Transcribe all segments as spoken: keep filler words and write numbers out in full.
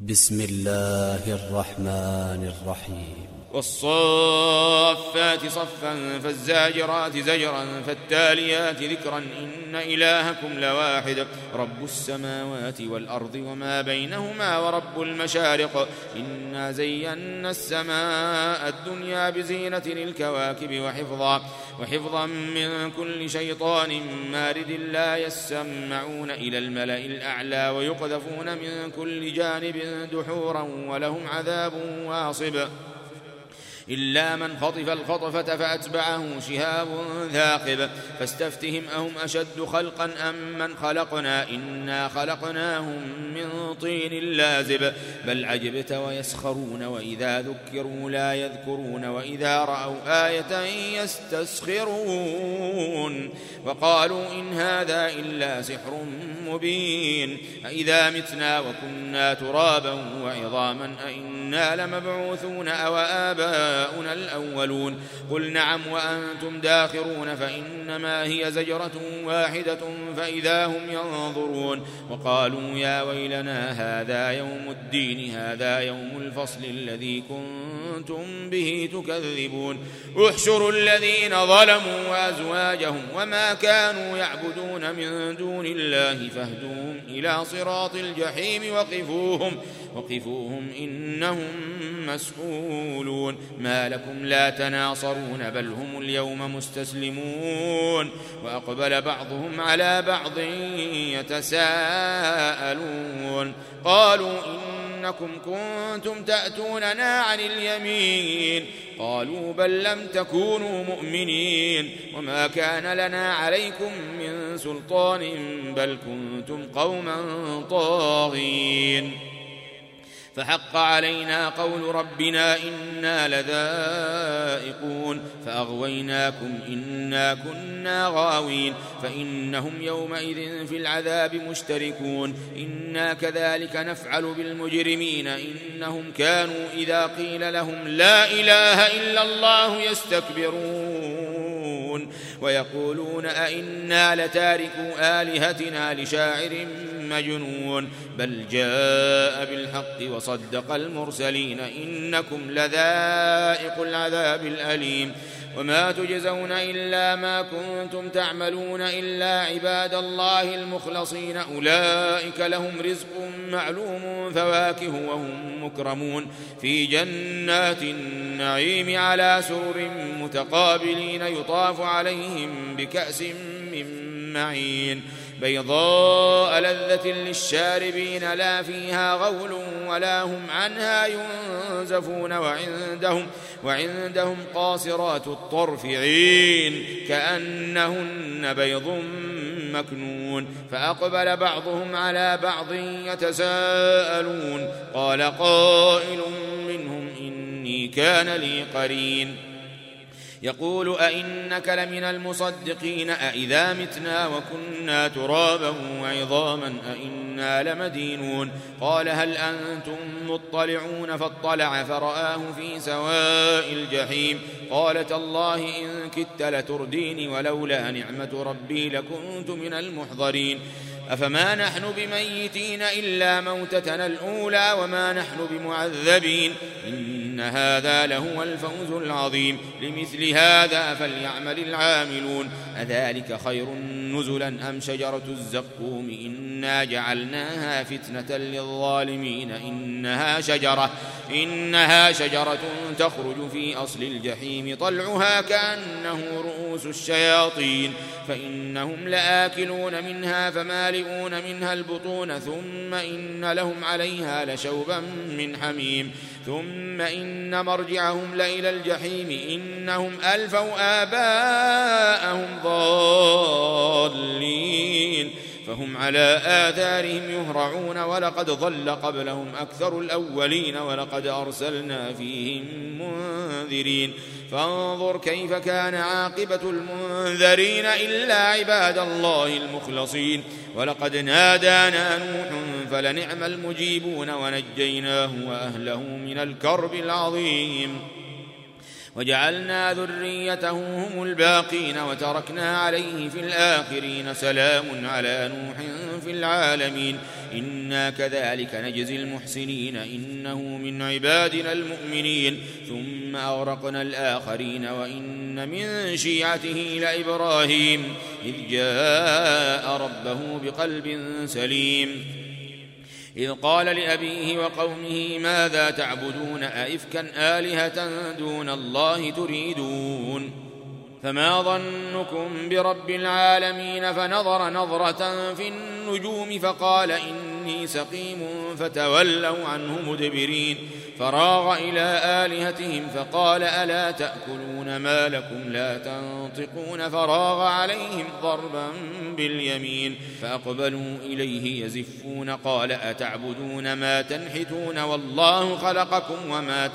بسم الله الرحمن الرحيم والصافات صفا فالزاجرات زجرا فالتاليات ذكرا إن إلهكم لواحد رب السماوات والأرض وما بينهما ورب المشارق إنا زينا السماء الدنيا بزينة الكواكب وحفظا وحفظا من كل شيطان مارد لا يسمعون إلى الملأ الأعلى ويقذفون من كل جانب دحورا ولهم عذاب واصب إلا من خطف الخطفة فأتبعه شهاب ثاقب فاستفتهم أهم أشد خلقا أم من خلقنا إنا خلقناهم من طين لازب بل عجبت ويسخرون وإذا ذكروا لا يذكرون وإذا رأوا آية يستسخرون وقالوا إن هذا إلا سحر مبين أإذا متنا وكنا ترابا وعظاما أإنا لمبعوثون أو آباؤنا الأولون قل نعم وأنتم داخرون فإنما هي زجرة واحدة فإذا هم ينظرون وقالوا يا ويلنا هذا يوم الدين هذا يوم الفصل الذي كنتم به تكذبون احشروا الذين ظلموا وأزواجهم وما كانوا يعبدون من دون الله فاهدوهم إلى صراط الجحيم وقفوهم وقفوهم إنهم مسؤولون ما لكم لا تناصرون بل هم اليوم مستسلمون وأقبل بعضهم على بعض يتساءلون قالوا إنكم كنتم تأتوننا عن اليمين قالوا بل لم تكونوا مؤمنين وما كان لنا عليكم من سلطان بل كنتم قوما طاغين فحق علينا قول ربنا إنا لذائقون فأغويناكم إنا كنا غاوين فإنهم يومئذ في العذاب مشتركون إنا كذلك نفعل بالمجرمين إنهم كانوا إذا قيل لهم لا إله إلا الله يستكبرون ويقولون أئنا لتاركوا آلهتنا لشاعر مجنون بل جاء بالحق وصدق المرسلين إنكم لذائق العذاب الأليم وما تجزون إلا ما كنتم تعملون إلا عباد الله المخلصين أولئك لهم رزق معلوم فواكه وهم مكرمون في جنات النعيم على سرر متقابلين يطاف عليهم بكأس من معين بيضاء لذة للشاربين لا فيها غول ولا هم عنها ينزفون وعندهم, وعندهم قاصرات الطرف عين كأنهن بيض مكنون فأقبل بعضهم على بعض يتساءلون قال قائل منهم إني كان لي قرين يقول أئنك لمن المصدقين أئذا متنا وكنا ترابا وعظاما أئنا لمدينون قال هل أنتم مطلعون فاطلع فرآه في سواء الجحيم قال تالله إن كدت لترديني ولولا نعمة ربي لكنت من المحضرين أفما نحن بميتين إلا موتتنا الأولى وما نحن بمعذبين إن هذا لهو الفوز العظيم لمثل هذا فليعمل العاملون أذلك خير نزلا أم شجرة الزقوم إنا جعلناها فتنة للظالمين إنها شجرة, إنها شجرة تخرج في أصل الجحيم طلعها كأنه رؤوس الشياطين فإنهم لآكلون منها فمالئون منها البطون ثم إن لهم عليها لشوبا من حميم ثم إن مرجعهم لإلى الجحيم إنهم ألفوا آباءهم ضالين فهم على آثارهم يهرعون ولقد ضل قبلهم أكثر الأولين ولقد أرسلنا فيهم منذرين فانظر كيف كان عاقبة المنذرين إلا عباد الله المخلصين ولقد نادانا نوح فلنعم المجيبون ونجيناه وأهله من الكرب العظيم وجعلنا ذريته هم الباقين وتركنا عليه في الآخرين سلام على نوح في العالمين إنا كذلك نجزي المحسنين إنه من عبادنا المؤمنين ثم أغرقنا الآخرين وإن من شيعته لإبراهيم إذ جاء ربه بقلب سليم إذ قال لأبيه وقومه ماذا تعبدون أئفكا آلهة دون الله تريدون فما ظنكم برب العالمين فنظر نظرة في النجوم فقال إني سقيم فتولوا عنه مدبرين فراغ إلى آلهتهم فقال ألا تأكلون ما لكم لا تنطقون فراغ عليهم ضربا باليمين فأقبلوا إليه يزفون قال أتعبدون ما تنحتون والله خلقكم وما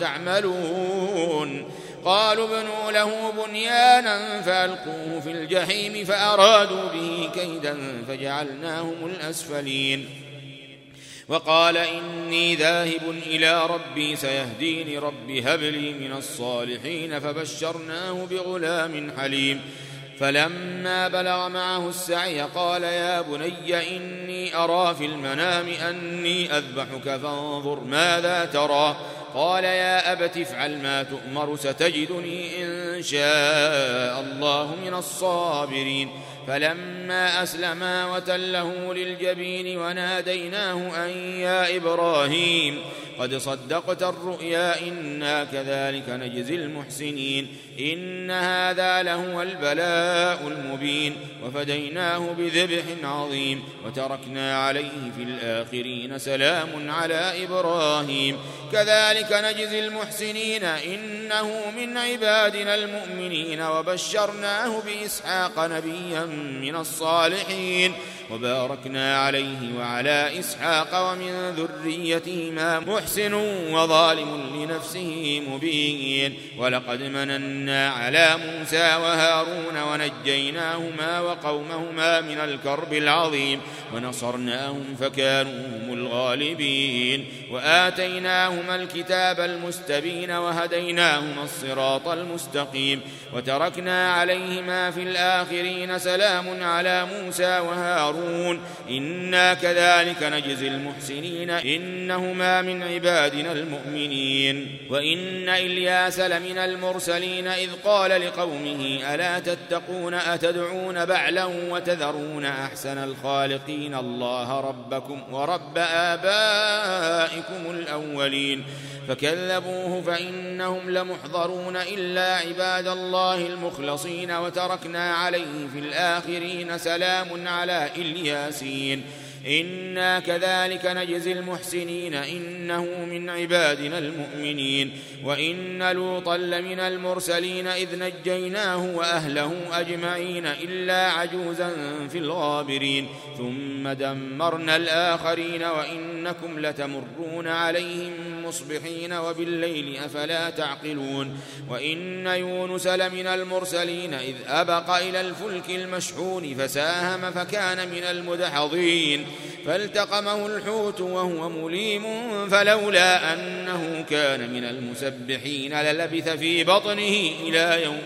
تعملون قالوا ابنوا له بنيانا فألقوه في الجحيم فأرادوا به كيدا فجعلناهم الأسفلين وقال إني ذاهب إلى ربي سيهديني ربي هب لي من الصالحين فبشرناه بغلام حليم فلما بلغ معه السعي قال يا بني إني أرى في المنام أني أذبحك فانظر ماذا ترى قال يا أبت افعل ما تؤمر ستجدني إن شاء الله من الصابرين فلما أسلما وتله للجبين وناديناه أن يا إبراهيم قد صدقت الرؤيا إنا كذلك نجزي المحسنين إن هذا لهو البلاء المبين وفديناه بذبح عظيم وتركنا عليه في الآخرين سلام على إبراهيم كذلك نجزي المحسنين إنه من عبادنا المؤمنين وبشرناه بإسحاق نبيا من الصالحين وباركنا عليه وعلى إسحاق ومن ذريتهما محسن وظالم لنفسه مبين ولقد مننا على موسى وهارون ونجيناهما وقومهما من الكرب العظيم ونصرناهم فكانوا هم الغالبين وآتيناهما الكتاب المستبين وهديناهما الصراط المستقيم وتركنا عليهما في الآخرين سلام على موسى وهارون إنا كذلك نجزي المحسنين إنهما من عبادنا المؤمنين وإن إلياس لمن المرسلين إذ قال لقومه ألا تتقون أتدعون بعلا وتذرون أحسن الخالقين الله ربكم ورب آبائكم الأولين فكذبوه فإنهم لمحضرون إلا عباد الله المخلصين وتركنا عليه في الآخرين سلام على إلياسين إنا كذلك نجزي المحسنين إنه من عبادنا المؤمنين وإن لوطا لمن المرسلين إذ نجيناه وأهله أجمعين إلا عجوزا في الغابرين ثم دمرنا الآخرين وإنكم لتمرون عليهم مصبحين وبالليل أفلا تعقلون وإن يونس لمن المرسلين إذ أبق إلى الفلك المشحون فساهم فكان من المدحضين فالتقمه الحوت وهو مليم فلولا أنه كان من المسبحين للبث في بطنه إلى يوم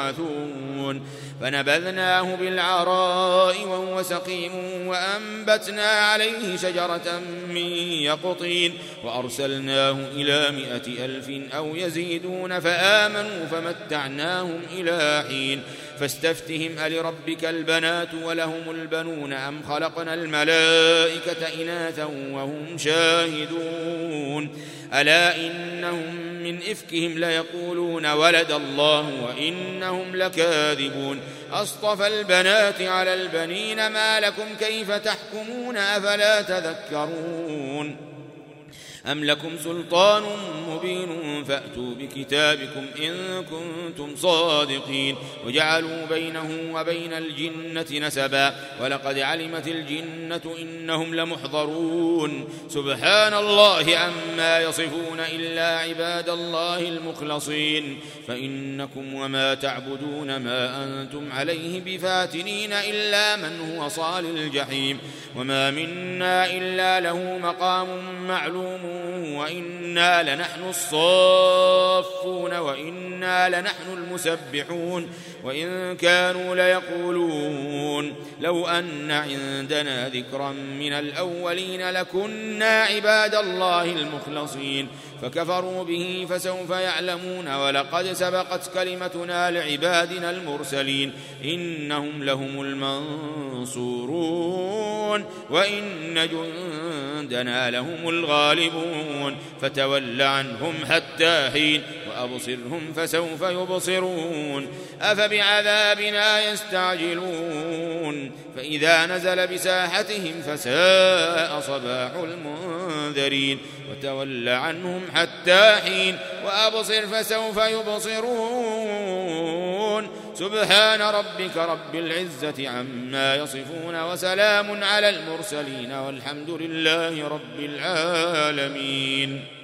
يبعثون فنبذناه بالعراء وهو سقيم وأنبتنا عليه شجرة من يقطين وأرسلناه إلى مائة ألف أو يزيدون فآمنوا فمتعناهم إلى حين فاستفتهم ألربك البنات ولهم البنون أم خلقنا الملائكة إناثا وهم شاهدون ألا إنهم من إفكهم ليقولون ولد الله وإنهم لكاذبون أصطفى البنات على البنين ما لكم كيف تحكمون أفلا تذكرون أم لكم سلطان مبين فأتوا بكتابكم إن كنتم صادقين وجعلوا بينه وبين الجنة نسبا ولقد علمت الجنة إنهم لمحضرون سبحان الله عما يصفون إلا عباد الله المخلصين فإنكم وما تعبدون ما أنتم عليه بفاتنين إلا من هو صال الجحيم وما منا إلا له مقام معلوم علومه وإنا لنحن الصافون وإنا لنحن المسبحون وإن كانوا ليقولون لو أن عندنا ذكرا من الأولين لكنا عباد الله المخلصين فكفروا به فسوف يعلمون ولقد سبقت كلمتنا لعبادنا المرسلين إنهم لهم المنصورون وإن جندنا لهم الغالبون فتول عنهم حتى حين وأبصرهم فسوف يبصرون أفبعذابنا يستعجلون فإذا نزل بساحتهم فساء صباح المنذرين وتول عنهم حتى حين وأبصر فسوف يبصرون سبحان ربك رب العزة عما يصفون وسلام على المرسلين والحمد لله رب العالمين.